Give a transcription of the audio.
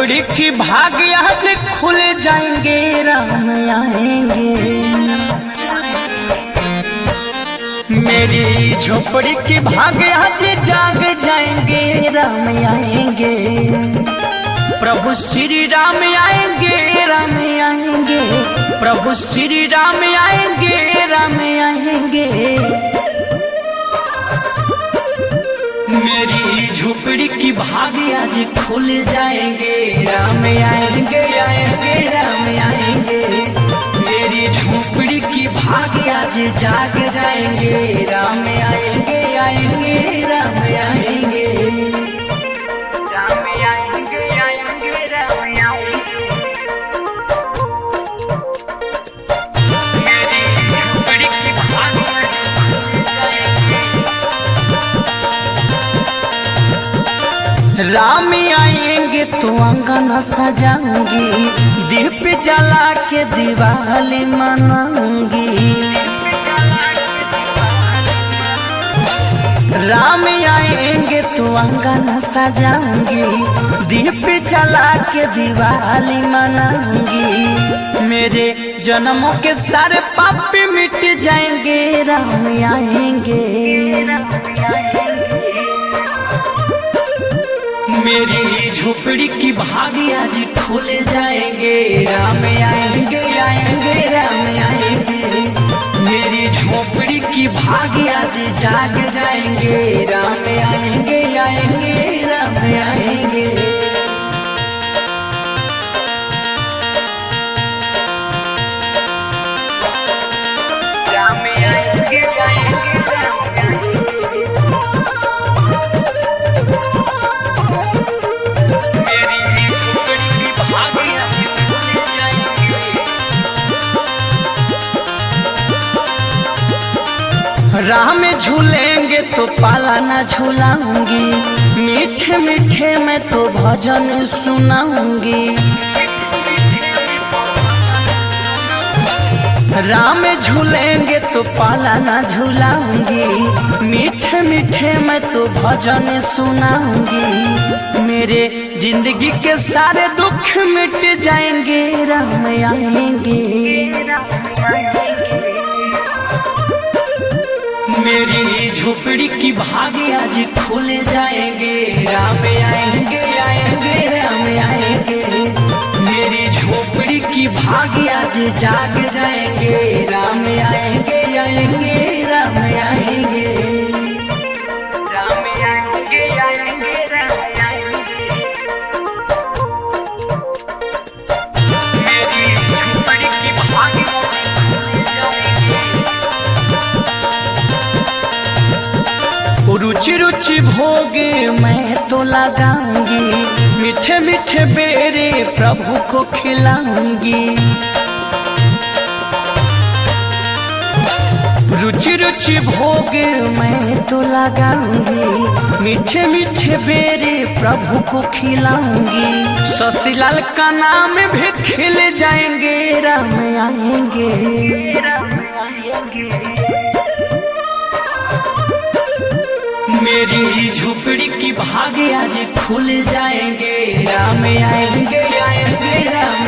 झोपड़ी की भाग्य आज खुल जाएंगे, राम आएंगे। मेरी झोपड़ी की भाग्य आज जाग जाएंगे, राम आएंगे। प्रभु श्री राम आएंगे, राम आएंगे। प्रभु श्री राम आएंगे, राम आएंगे। मेरी झोपड़ी की भाग्य आज खुल जाएंगे, राम आएंगे, आएंगे, राम आएंगे। मेरी झोपड़ी की भाग्य आज जाग जाएंगे, राम आएंगे, आएंगे, राम आएंगे। राम आएंगे, आएंगे, राम आएंगे। मेरी झोपड़ी की भाग्य राम आएंगे तो अंगना सजाऊंगी, दीप जला के दिवाली मनाऊंगी। राम आएंगे तो अंगना सजाऊंगी, दीप जला के दिवाली मनाऊंगी। मेरे जन्मों के सारे पाप मिट जाएंगे, राम आएंगे। मेरी झोपड़ी की भाग्य आज खुल जाएंगे, राम आएंगे, आएंगे, राम आएंगे। मेरी झोपड़ी की भाग्य आज जाग जाएंगे, राम आएंगे, आएंगे, राम आएंगे। राम आएंगे, आएंगे, राम आएंगे। राह में झूलेंगे तो पाला न झूलाऊंगी, मीठे मीठे मैं तो भजन सुनाऊंगी। राह में झूलेंगे तो पाला न झूलाऊंगी, मीठे मीठे मैं तो भजन सुनाऊंगी। मेरे जिंदगी के सारे दुख मिट जाएंगे, राम आएंगे। मेरी झोपड़ी की भाग्य आज खुल जाएंगे, राम आएंगे, आएंगे, राम आएंगे। मेरी झोपड़ी की भाग्य आज जाग जाएंगे, राम आएंगे, आएंगे, राम आएंगे। राम आएंगे, आएंगे, राम आएंगे। मेरी झोपड़ी की भाग्य रुचि रुचि भोग मैं तो लगाऊंगी, मीठे मीठे बेरे प्रभु को खिलाऊंगी। रुचि रुचि भोग मैं तो लगाऊंगी, मीठे मीठे बेरे प्रभु को खिलाऊंगी। शशिलाल का नाम भी खिल जाएंगे, राम आएंगे, राम आएंगे। मेरी झोपड़ी की भाग्य आज खुल जाएंगे, राम आएंगे, आएंगे, राम